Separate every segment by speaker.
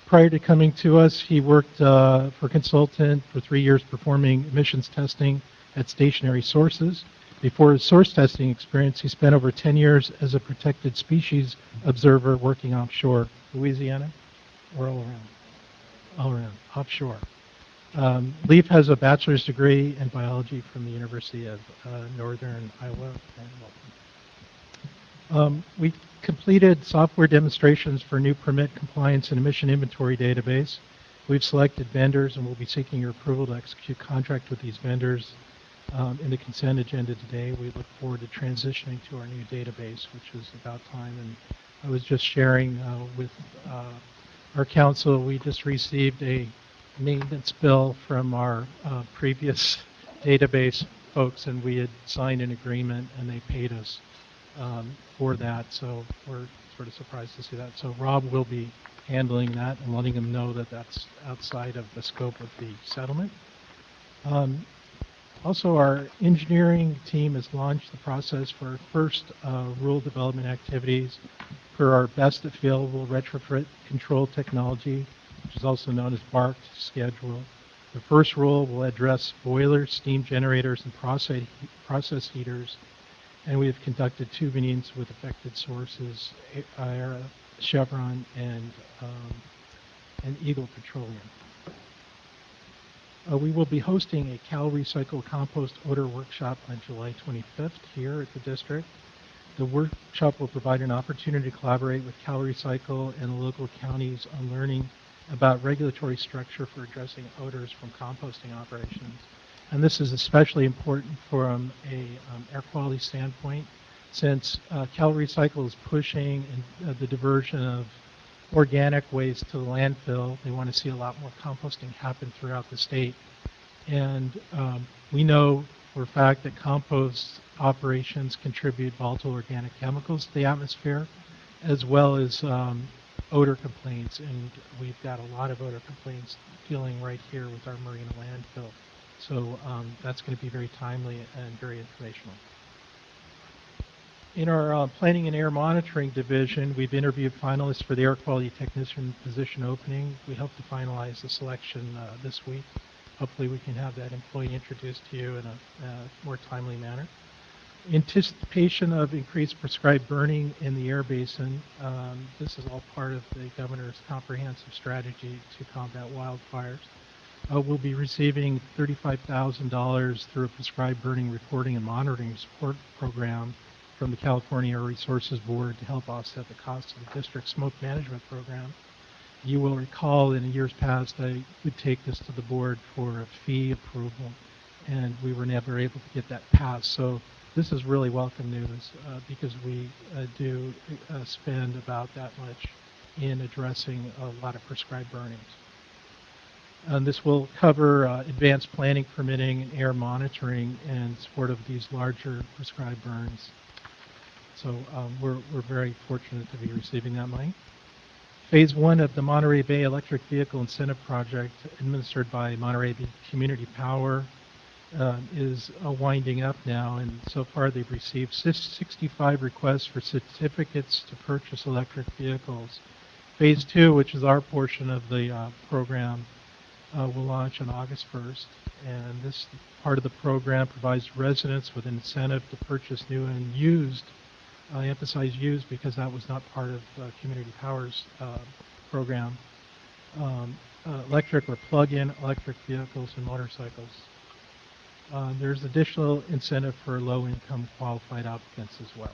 Speaker 1: Prior to coming to us, he worked for a consultant for 3 years performing emissions testing at stationary sources. Before his source testing experience, he spent over 10 years as a protected species observer working offshore. Louisiana or all around? All around, offshore. Leif has a bachelor's degree in biology from the University of Northern Iowa. We completed software demonstrations for new permit compliance and emission inventory database. We've selected vendors and we'll be seeking your approval to execute contract with these vendors in the consent agenda today. We look forward to transitioning to our new database, which is about time. And I was just sharing with our council, we just received a maintenance bill from our previous database folks, and we had signed an agreement and they paid us for that, so we're sort of surprised to see that. So Rob will be handling that and letting them know that that's outside of the scope of the settlement. Also, our engineering team has launched the process for our first rural development activities for our best available retrofit control technology, which is also known as BARC schedule. The first rule will address boilers, steam generators, and process heaters. And we have conducted 2 meetings with affected sources, Chevron and Eagle Petroleum. We will be hosting a Cal Recycle Compost Odor Workshop on July 25th here at the district. The workshop will provide an opportunity to collaborate with Cal Recycle and the local counties on learning about regulatory structure for addressing odors from composting operations. And this is especially important from a air quality standpoint, since Cal Recycle is pushing the diversion of organic waste to the landfill. They want to see a lot more composting happen throughout the state. And we know for a fact that compost operations contribute volatile organic chemicals to the atmosphere, as well as odor complaints. And we've got a lot of odor complaints dealing right here with our marina landfill. So that's going to be very timely and very informational. In our Planning and Air Monitoring Division, we've interviewed finalists for the Air Quality Technician position opening. We hope to finalize the selection this week. Hopefully we can have that employee introduced to you in a more timely manner. In anticipation of increased prescribed burning in the air basin, this is all part of the governor's comprehensive strategy to combat wildfires. We'll be receiving $35,000 through a prescribed burning reporting and monitoring support program from the California Air Resources Board to help offset the cost of the district's smoke management program. You will recall in years past I would take this to the board for a fee approval, and we were never able to get that passed. So this is really welcome news because we do spend about that much in addressing a lot of prescribed burnings. And this will cover advanced planning, permitting, and air monitoring in support of these larger prescribed burns. So we're very fortunate to be receiving that money. Phase 1 of the Monterey Bay Electric Vehicle Incentive Project, administered by Monterey Bay Community Power, is winding up now, and so far they've received 65 requests for certificates to purchase electric vehicles. Phase 2, which is our portion of the program, will launch on August 1st, and this part of the program provides residents with an incentive to purchase new and used. I emphasize used because that was not part of Community Power's program. Electric or plug-in electric vehicles and motorcycles. There's additional incentive for low-income qualified applicants as well.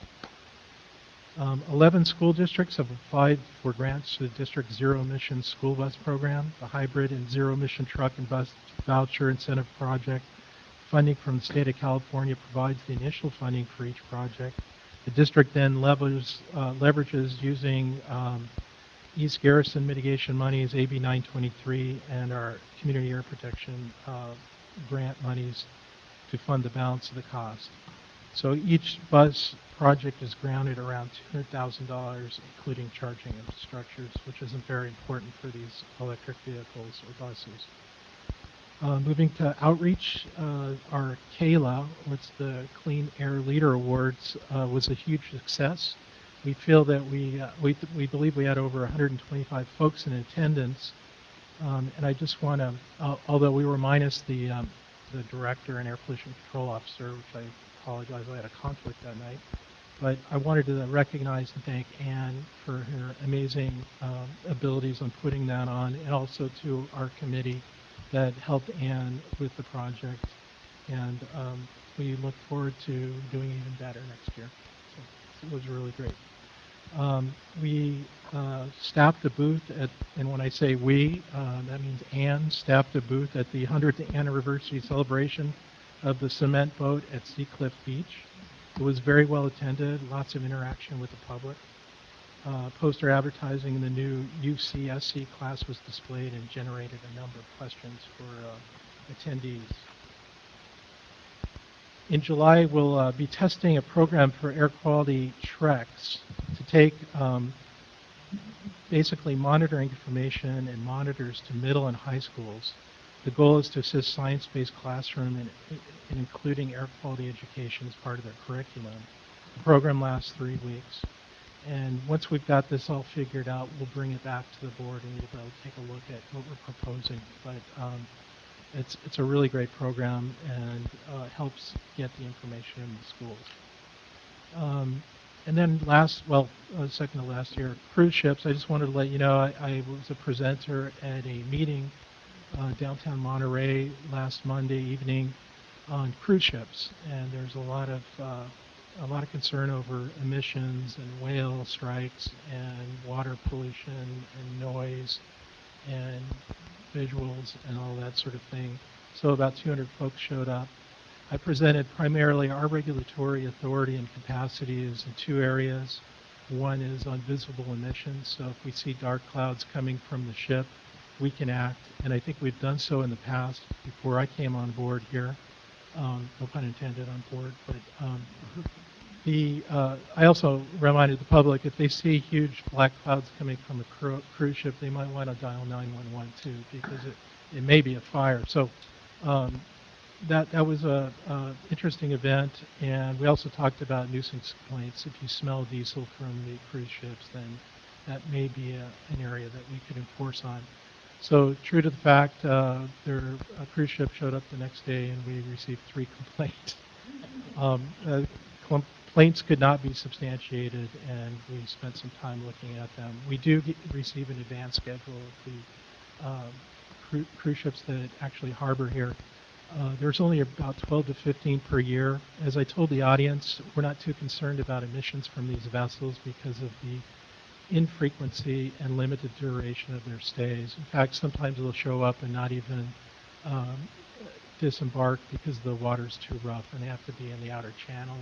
Speaker 1: 11 school districts have applied for grants to the district zero-emission school bus program, the hybrid and zero-emission truck and bus voucher incentive project. Funding from the state of California provides the initial funding for each project. The district then leverages using East Garrison mitigation monies, AB 923, and our community air protection grant monies to fund the balance of the cost. So each bus project is grounded around $200,000, including charging infrastructures, which is very important for these electric vehicles or buses. Moving to outreach, our CALA, what's the Clean Air Leader Awards, was a huge success. we feel that we believe we had over 125 folks in attendance. And I just want to, although we were minus the director and air pollution control officer, which I apologize, I had a conflict that night. But I wanted to recognize and thank Anne for her amazing abilities on putting that on, and also to our committee that helped Anne with the project. And we look forward to doing even better next year. So it was really great. We staffed the booth at, and when I say we, that means Anne staffed a booth at the 100th anniversary celebration of the cement boat at Seacliff Beach. It was very well attended, lots of interaction with the public. Poster advertising in the new UCSC class was displayed and generated a number of questions for attendees. In July, we'll be testing a program for air quality treks to take basically monitoring information and monitors to middle and high schools. The goal is to assist science-based classroom in including air quality education as part of their curriculum. The program lasts 3 weeks. And once we've got this all figured out, we'll bring it back to the board and we'll be able to take a look at what we're proposing. But it's a really great program and helps get the information in the schools. And then second to last year, cruise ships. I just wanted to let you know I was a presenter at a meeting downtown Monterey last Monday evening on cruise ships, and there's a lot of concern over emissions and whale strikes and water pollution and noise and visuals and all that sort of thing. So about 200 folks showed up. I presented primarily our regulatory authority and capacities in 2 areas. One is on visible emissions. So if we see dark clouds coming from the ship, we can act. And I think we've done so in the past before I came on board here. No pun intended on board. But I also reminded the public if they see huge black clouds coming from a cruise ship, they might want to dial 911 too, because it may be a fire. So that was a interesting event, and we also talked about nuisance complaints. If you smell diesel from the cruise ships, then that may be an area that we could enforce on. So true to the fact, a cruise ship showed up the next day, and we received 3 complaints. Complaints could not be substantiated, and we spent some time looking at them. We do receive an advance schedule of the cruise ships that actually harbor here. There's only about 12 to 15 per year. As I told the audience, we're not too concerned about emissions from these vessels because of the infrequency and limited duration of their stays. In fact, sometimes they'll show up and not even disembark because the water's too rough and they have to be in the outer channel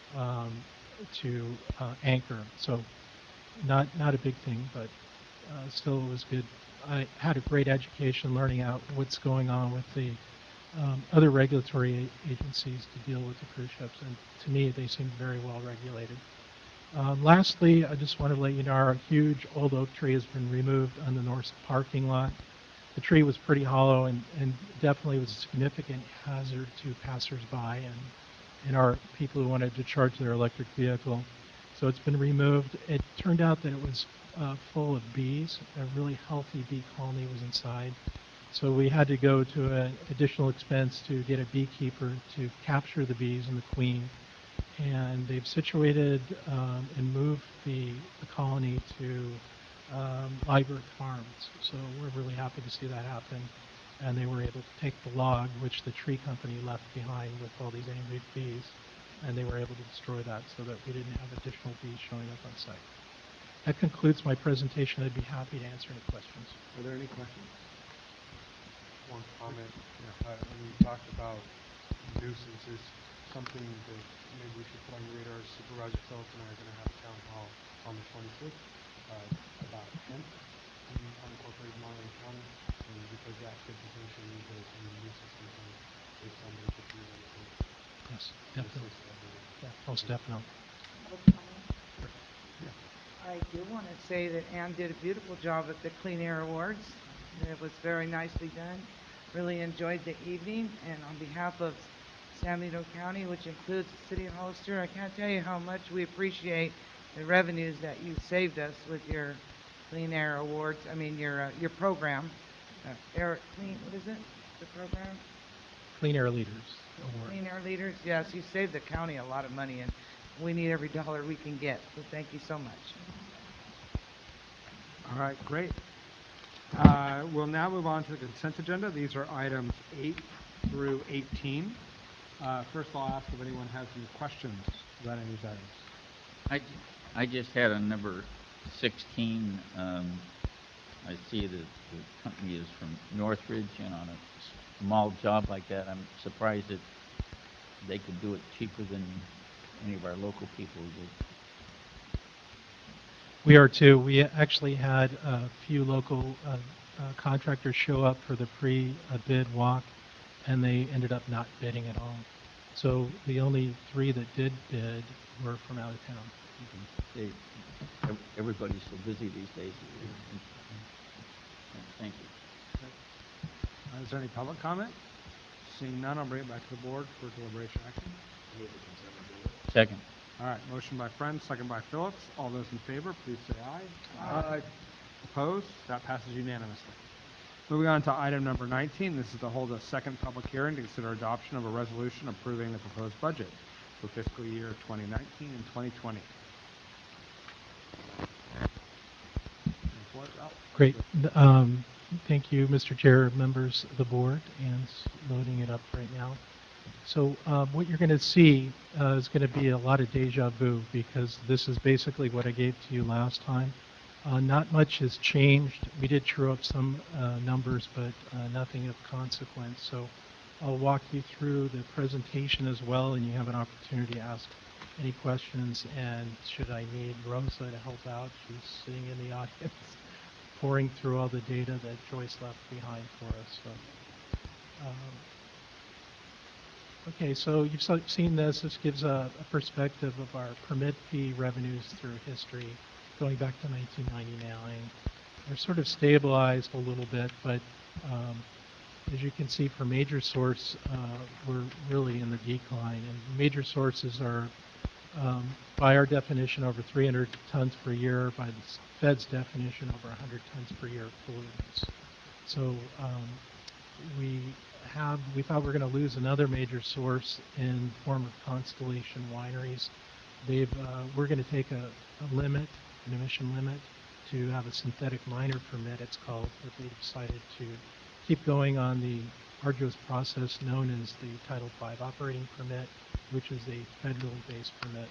Speaker 1: to anchor. So not a big thing, but still it was good. I had a great education learning out what's going on with the other regulatory agencies to deal with the cruise ships, and to me they seem very well regulated. Lastly, I just want to let you know our huge old oak tree has been removed on the north parking lot. The tree was pretty hollow and definitely was a significant hazard to passersby and our people who wanted to charge their electric vehicle. So it's been removed. It turned out that it was full of bees. A really healthy bee colony was inside. So we had to go to an additional expense to get a beekeeper to capture the bees and the queen. And they've situated and moved the colony to live birth farms. So we're really happy to see that happen. And they were able to take the log, which the tree company left behind with all these angry bees, and they were able to destroy that so that we didn't have additional bees showing up on site. That concludes my presentation. I'd be happy to answer any questions.
Speaker 2: Are there any questions?
Speaker 3: One comment. When you talked about nuisances, something that maybe we should put on the radar. Supervisor Phillips and I are going to have a town hall on the 26th about hemp in unincorporated Monterey County, and because that could potentially lead to some nuisance complaints based on the trees on the road.
Speaker 1: Yes, definitely. Yeah, most definitely.
Speaker 4: I do want to say that Anne did a beautiful job at the Clean Air Awards. It was very nicely done. Really enjoyed the evening, and on behalf of San Benito County, which includes the City of Hollister, I can't tell you how much we appreciate the revenues that you saved us with your Clean Air Awards, I mean, your program. Air Clean, what is it? The program?
Speaker 1: Clean Air Leaders Award.
Speaker 4: Clean Air Leaders, yes, you saved the county a lot of money, and we need every dollar we can get, so thank you so much.
Speaker 3: All right, great. We'll now move on to the consent agenda. These are items 8 through 18. First, I'll ask if anyone has any questions about any of these items.
Speaker 2: I just had a number 16. I see that the company is from Northridge, and on a small job like that, I'm surprised that they could do it cheaper than any of our local people do.
Speaker 1: We are too. We actually had a few local contractors show up for the pre-bid walk, and they ended up not bidding at all. So the only 3 that did bid were from out of town.
Speaker 2: Everybody's so busy these days. Thank you.
Speaker 3: Is there any public comment? Seeing none, I'll bring it back to the board for deliberation action.
Speaker 2: Second.
Speaker 3: All right, motion by Friend, second by Phillips. All those in favor, please say aye. Aye. Opposed? That passes unanimously. Moving on to item number 19, this is to hold a second public hearing to consider adoption of a resolution approving the proposed budget for fiscal year 2019 and 2020.
Speaker 1: Great. Thank you, Mr. Chair, members of the board, and loading it up right now. So what you're going to see is going to be a lot of deja vu, because this is basically what I gave to you last time. Not much has changed. We did true up some numbers, but nothing of consequence. So I'll walk you through the presentation as well, and you have an opportunity to ask any questions. And should I need Rosa to help out, she's sitting in the audience, pouring through all the data that Joyce left behind for us. So, okay, so you've seen this. This gives a perspective of our permit fee revenues through history, going back to 1999. They're sort of stabilized a little bit, but as you can see for major source, we're really in the decline. And major sources are, by our definition, over 300 tons per year, by the Fed's definition, over 100 tons per year of pollutants. So we thought we were going to lose another major source in the form of Constellation Wineries. We're going to take a limit, an emission limit, to have a synthetic minor permit, it's called, but they decided to keep going on the arduous process known as the Title V operating permit, which is a federally based permit.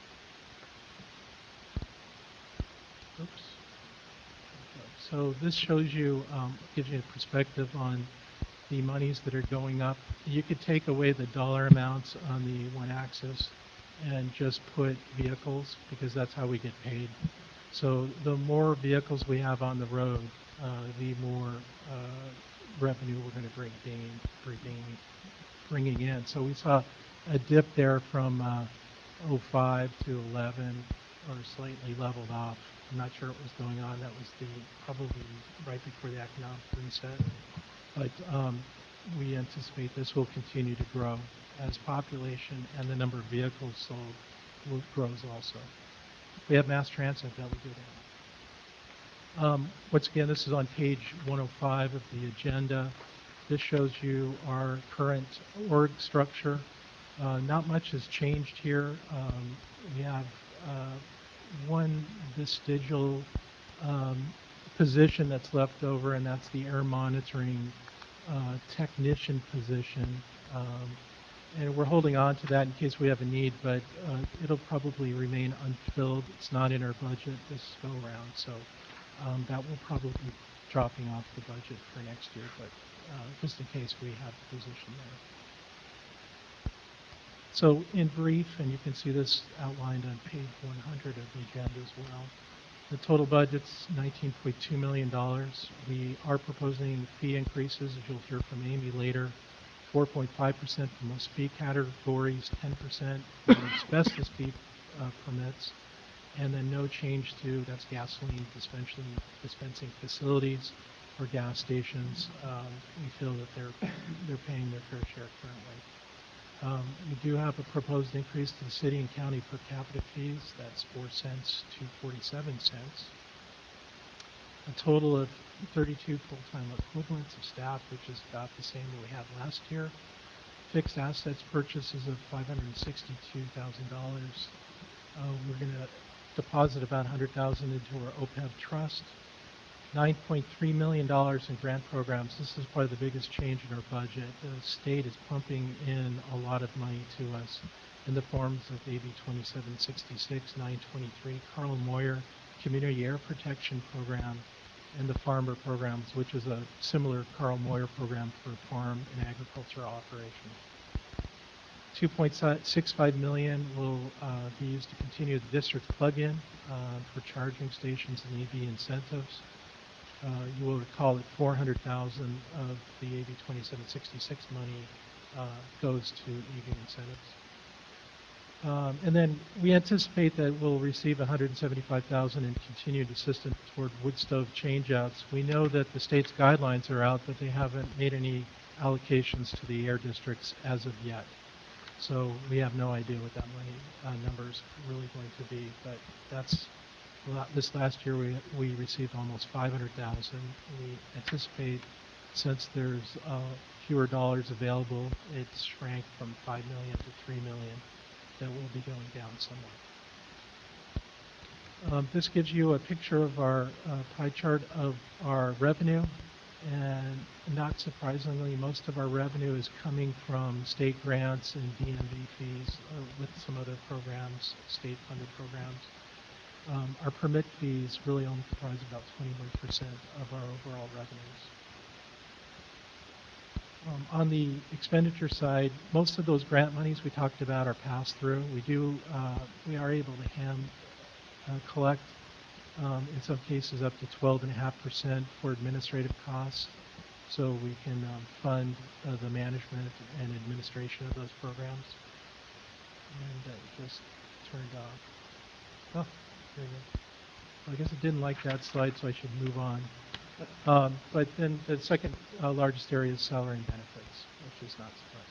Speaker 1: Oops. Okay. So this shows you, gives you a perspective on the monies that are going up. You could take away the dollar amounts on the one axis and just put vehicles, because that's how we get paid. So the more vehicles we have on the road, the more revenue we're going to bringing in. So we saw a dip there from 05 to 11, or slightly leveled off. I'm not sure what was going on. That was probably right before the economic reset. But we anticipate this will continue to grow as population and the number of vehicles sold grows also. We have mass transit that will do that. Once again, this is on page 105 of the agenda. This shows you our current org structure. Not much has changed here. We have one vestigial position that's left over, and that's the air monitoring technician position. And we're holding on to that in case we have a need, but it'll probably remain unfilled. It's not in our budget this go around, so that will probably be dropping off the budget for next year, but just in case we have the position there. So in brief, and you can see this outlined on page 100 of the agenda as well, the total budget's $19.2 million. We are proposing fee increases, as you'll hear from Amy later, 4.5% for most fee categories, 10% for asbestos fee permits, and then no change to, that's gasoline dispensing facilities or gas stations. We feel that they're paying their fair share currently. We do have a proposed increase to the city and county per capita fees. That's 4 cents to 47 cents. A total of 32 full-time equivalents of staff, which is about the same that we had last year. Fixed assets purchases of $562,000. We're going to deposit about $100,000 into our OPEB trust. $9.3 million in grant programs. This is probably the biggest change in our budget. The state is pumping in a lot of money to us in the forms of AB 2766, 923, Carl Moyer Community Air Protection Program, and the Farmer Programs, which is a similar Carl Moyer program for farm and agriculture operations. $2.65 million will be used to continue the district plug-in for charging stations and EV incentives. You will recall that $400,000 of the AB 2766 money goes to EV incentives. And then we anticipate that we'll receive $175,000 in continued assistance toward wood stove changeouts. We know that the state's guidelines are out, but they haven't made any allocations to the air districts as of yet. So we have no idea what that money number is really going to be, but that's this last year we received almost $500,000. We anticipate, since there's fewer dollars available, it shrank from $5 million to $3 million. That will be going down somewhat. This gives you a picture of our pie chart of our revenue, and not surprisingly, most of our revenue is coming from state grants and DMV fees with some other programs, state-funded programs. Our permit fees really only comprise about 21% of our overall revenues. On the expenditure side, most of those grant monies we talked about are passed through. We are able to collect, in some cases, up to 12.5% for administrative costs, so we can fund the management and administration of those programs. And it just turned off. Oh, there you go. Well, I guess it didn't like that slide, so I should move on. But then the second largest area is salary and benefits, which is not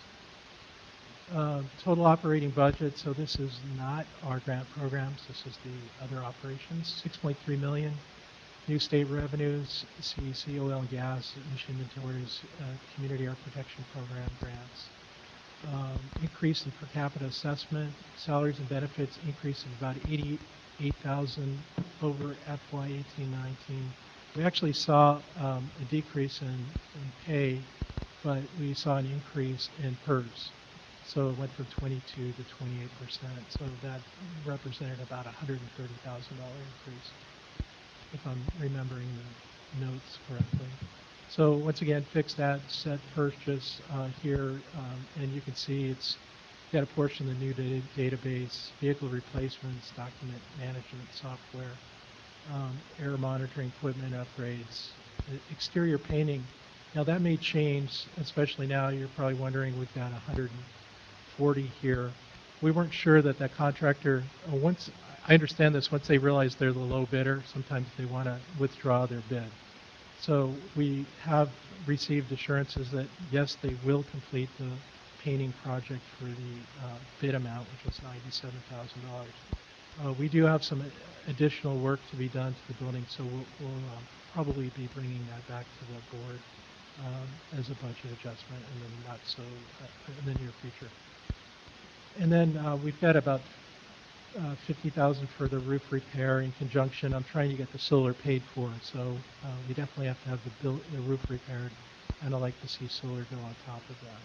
Speaker 1: surprising. Total operating budget, so this is not our grant programs, this is the other operations, $6.3 million. New state revenues, CEC, oil and gas, emission inventories, community air protection program grants. Increase in per capita assessment, salaries and benefits increase of about $88,000 over FY 18-19. We actually saw a decrease in pay, but we saw an increase in PERS. So it went from 22 to 28%. So that represented about $130,000 increase, if I'm remembering the notes correctly. So once again, fixed asset purchase here, and you can see it's got a portion of the new database, vehicle replacements, document management software, air monitoring equipment upgrades, exterior painting. Now that may change, especially now. You're probably wondering, we've got 140 here. We weren't sure that contractor, I understand this, once they realize they're the low bidder, sometimes they want to withdraw their bid. So we have received assurances that yes, they will complete the painting project for the bid amount, which was $97,000. We do have some additional work to be done to the building, so we'll probably be bringing that back to the board as a budget adjustment in the near future. And then we've got about $50,000 for the roof repair in conjunction. I'm trying to get the solar paid for, so we definitely have to have the roof repaired, and I'd like to see solar go on top of that.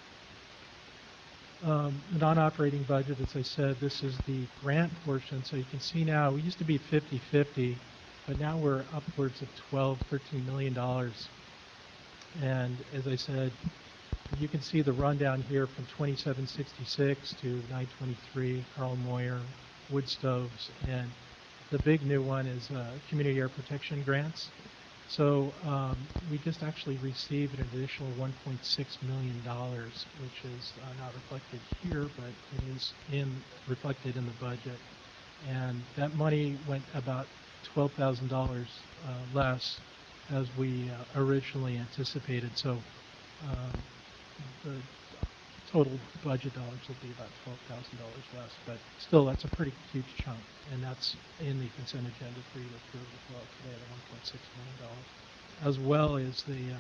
Speaker 1: The non-operating budget, as I said, this is the grant portion. So you can see now, we used to be 50-50, but now we're upwards of $13 million. And as I said, you can see the rundown here from 2766 to 923, Carl Moyer, wood stoves, and the big new one is community air protection grants. So we just actually received an additional $1.6 million, which is not reflected here, but it is reflected in the budget. And that money went about $12,000 less as we originally anticipated. So the total budget dollars will be about $12,000 less, but still, that's a pretty huge chunk, and that's in the consent agenda for you to approve as well today, the $1.6 million, as well as the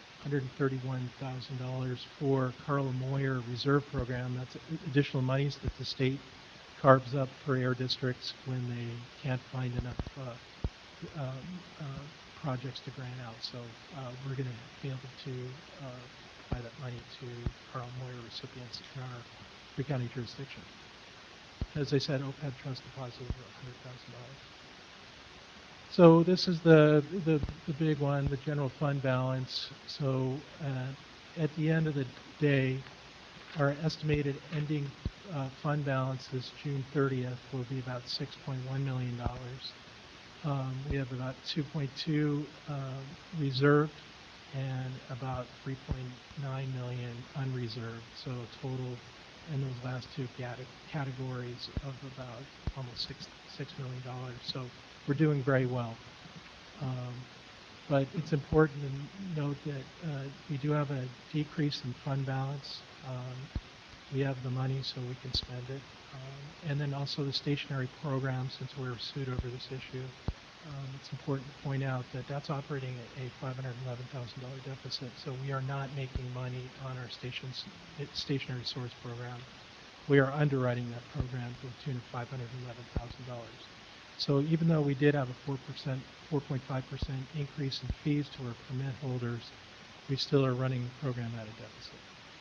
Speaker 1: $131,000 for Carl Moyer Reserve Program. That's additional monies that the state carves up for air districts when they can't find enough projects to grant out. So we're going to be able to apply that money to Carl Moyer recipients in our three-county jurisdiction. As I said, OPEB trust deposit over $100,000. So this is the big one, the general fund balance. So at the end of the day, our estimated ending fund balance this June 30th will be about $6.1 million. We have about 2.2 reserved and about 3.9 million unreserved. So a total in those last two categories of about almost $6 million. So we're doing very well. But it's important to note that we do have a decrease in fund balance. We have the money so we can spend it. And then also the stationary program, since we were sued over this issue, it's important to point out that that's operating at a $511,000 deficit. So we are not making money on our stationary source program. We are underwriting that program to the tune of $511,000. So even though we did have a 4.5% increase in fees to our permit holders, we still are running the program at a deficit.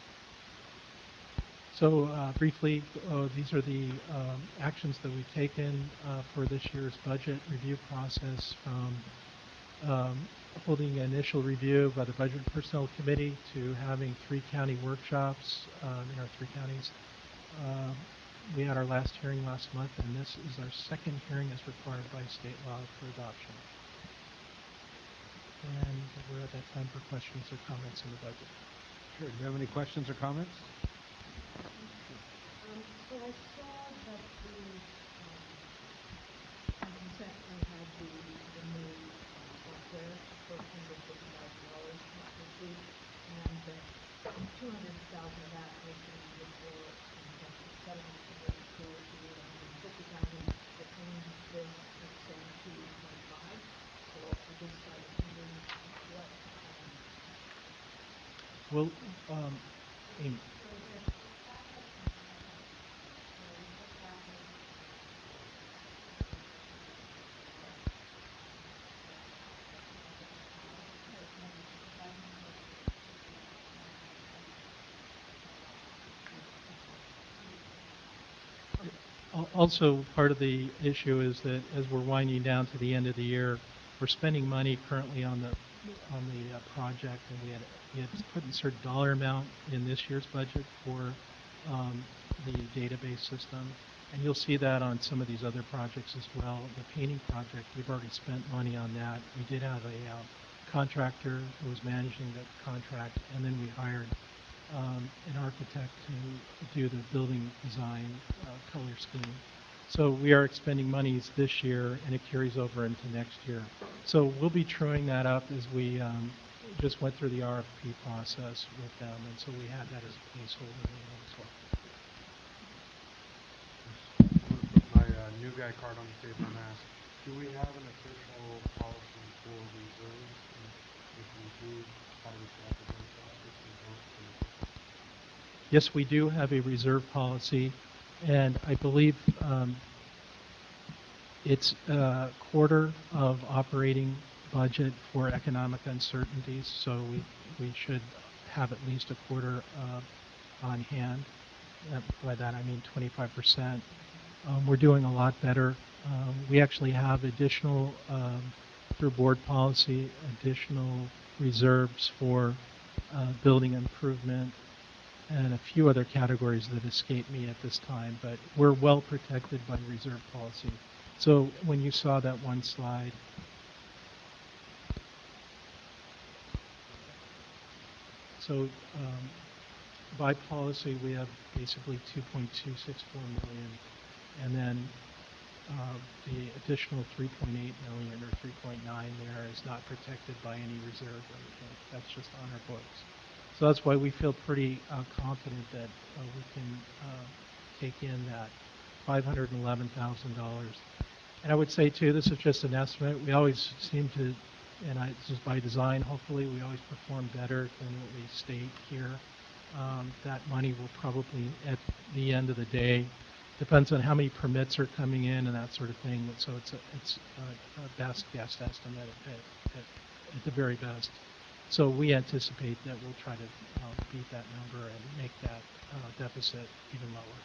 Speaker 1: So briefly, these are the actions that we've taken for this year's budget review process, from holding an initial review by the Budget and Personnel Committee to having 3 county workshops in our 3 counties. We had our last hearing last month, and this is our second hearing as required by state law for adoption. And we're at that time for questions or comments on the budget.
Speaker 5: Sure. Do you have any questions or comments?
Speaker 6: So I saw that the consent we had the new software for $150,000 not to receive, and that $200,000 of that was being used for settlement of the school to $150,000, but in this it's saying 225. So I just started wondering what.
Speaker 1: Well, Amy. Also, part of the issue is that as we're winding down to the end of the year, we're spending money currently on the project, and we had put in a certain dollar amount in this year's budget for the database system, and you'll see that on some of these other projects as well. The painting project, we've already spent money on that. We did have a contractor who was managing the contract, and then we hired an architect to do the building design color scheme. So we are expending monies this year, and it carries over into next year. So we'll be truing that up as we just went through the RFP process with them, and so we had that as a placeholder as well.
Speaker 3: I'm going to put my new guy card on the table and ask, do we have an official policy for reserves? And if we do, how do we track against that? If we don't, then
Speaker 1: Yes, we do have a reserve policy, and I believe it's a quarter of operating budget for economic uncertainties, so we should have at least a quarter on hand. By that I mean 25%. We're doing a lot better. We actually have additional, through board policy, additional reserves for building improvement and a few other categories that escape me at this time, but we're well protected by reserve policy. So when you saw that one slide, so by policy we have basically 2.264 million, and then the additional 3.8 million or 3.9 there is not protected by any reserve or anything. That's just on our books. So that's why we feel pretty confident that we can take in that $511,000. And I would say too, this is just an estimate. We always seem to, and this is by design, hopefully, we always perform better than what we state here. That money will probably, at the end of the day, depends on how many permits are coming in and that sort of thing. So it's a best guess estimate at the very best. So we anticipate that we'll try to beat that number and make that deficit even lower.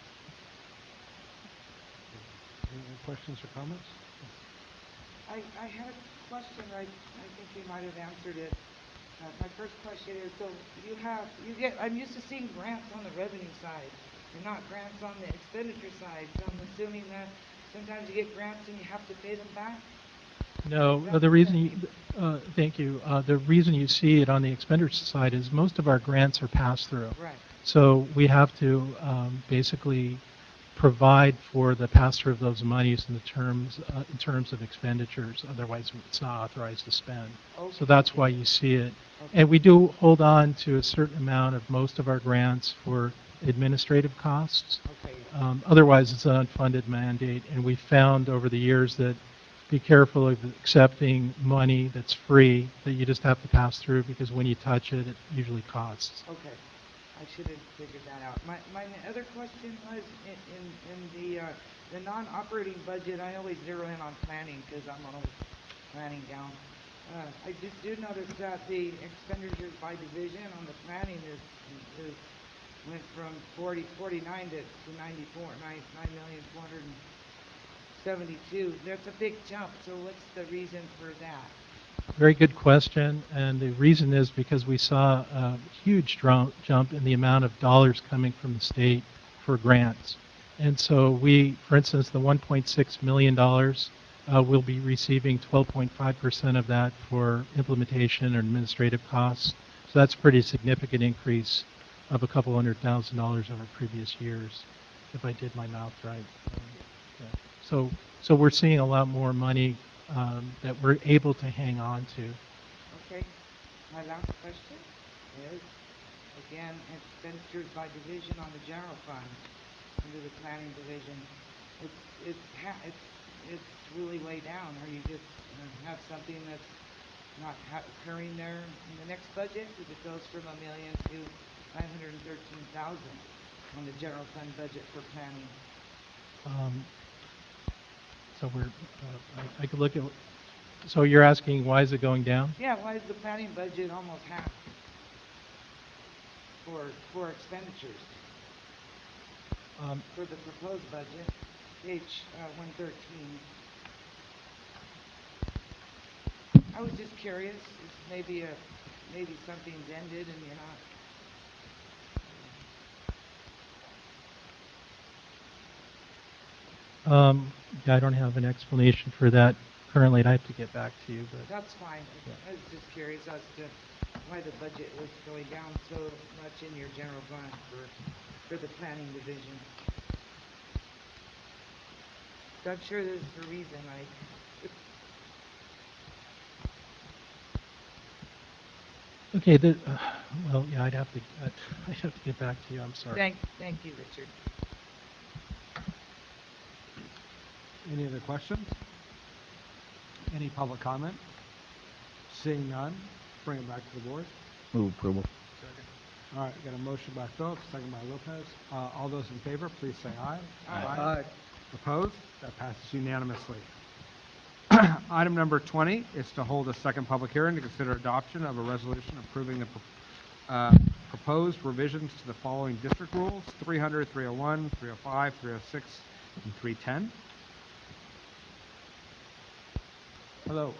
Speaker 5: Any questions or comments?
Speaker 4: I had a question, I think you might have answered it. My first question is, so I'm used to seeing grants on the revenue side and not grants on the expenditure side. So I'm assuming that sometimes you get grants and you have to pay them back?
Speaker 1: No, the reason thank you. The reason you see it on the expenditure side is most of our grants are pass-through.
Speaker 4: Right.
Speaker 1: So we have to basically provide for the pass-through of those monies in terms of expenditures. Otherwise, it's not authorized to spend.
Speaker 4: Okay.
Speaker 1: So that's why you see it.
Speaker 4: Okay.
Speaker 1: And we do hold on to a certain amount of most of our grants for administrative costs.
Speaker 4: Okay.
Speaker 1: Otherwise, it's an unfunded mandate. And we found over the years that be careful of accepting money that's free that you just have to pass through, because when you touch it, it usually costs.
Speaker 4: Okay, I should have figured that out. My other question was in the non-operating budget. I always zero in on planning because I'm on a planning gal. I just do notice that the expenditures by division on the planning is went from 49 to 94, 9,472. That's a big jump. So what's the reason for that?
Speaker 1: Very good question, and the reason is because we saw a huge jump in the amount of dollars coming from the state for grants. And so we, for instance, the $1.6 million, we'll be receiving 12.5% of that for implementation or administrative costs. So that's a pretty significant increase of a couple $100,000 over previous years, if I did my math right. Yeah. So we're seeing a lot more money that we're able to hang on to.
Speaker 4: Okay. My last question is, again, expenditures by division on the general fund under the planning division. It's really way down. Or you just have something that's not occurring there in the next budget? If it goes from $1 million to 913,000 on the general fund budget for planning.
Speaker 1: So I could look at, so you're asking why is it going down?
Speaker 4: Yeah, why is the planning budget almost half for expenditures? For the proposed budget, page 113. I was just curious, if maybe something's ended and you're not.
Speaker 1: Yeah, I don't have an explanation for that currently. I'd have to get back to you, but
Speaker 4: That's fine.
Speaker 1: Yeah.
Speaker 4: I was just curious as to why the budget was going down so much in your general fund for the planning division. So I'm sure there's a reason.
Speaker 1: okay. Well, yeah, I'd have to get back to you. I'm sorry.
Speaker 4: Thank you, Richard.
Speaker 5: Any other questions? Any public comment? Seeing none, bring it back to the board.
Speaker 2: Move approval.
Speaker 5: All right, got a motion by Phillips, second by Lopez. All those in favor, please say aye.
Speaker 4: Aye.
Speaker 5: Opposed? That passes unanimously. Item number 20 is to hold a second public hearing to consider adoption of a resolution approving the proposed revisions to the following district rules: 300, 301, 305, 306, and 310. Hello.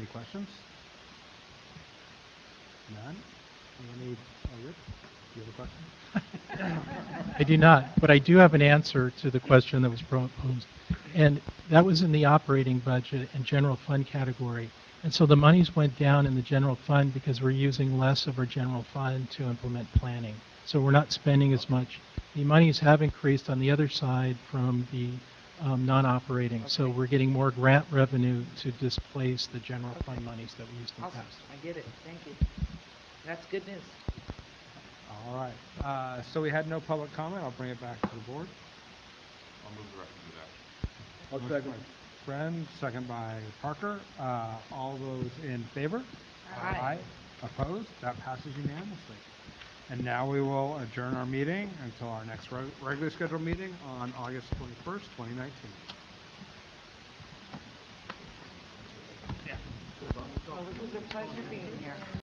Speaker 5: questions? None? Any, oh, Rich, do you have a question?
Speaker 1: I do not, but I do have an answer to the question that was proposed. And that was in the operating budget and general fund category. And so the monies went down in the general fund because we're using less of our general fund to implement planning. So we're not spending as much. The monies have increased on the other side from the non-operating. So
Speaker 4: Okay.
Speaker 1: we're getting more grant revenue to displace the general fund monies that we used in the
Speaker 4: Awesome,
Speaker 1: past.
Speaker 4: I get it, thank you. That's good news.
Speaker 5: All right, so we had no public comment. I'll bring it back to the board.
Speaker 7: I'll move the recommendation.
Speaker 5: Motion by Friend, second by Parker. All those in favor?
Speaker 4: Aye.
Speaker 5: Opposed? That passes unanimously. And now we will adjourn our meeting until our next regularly scheduled meeting on August 21st, 2019.
Speaker 4: Well, it was a pleasure being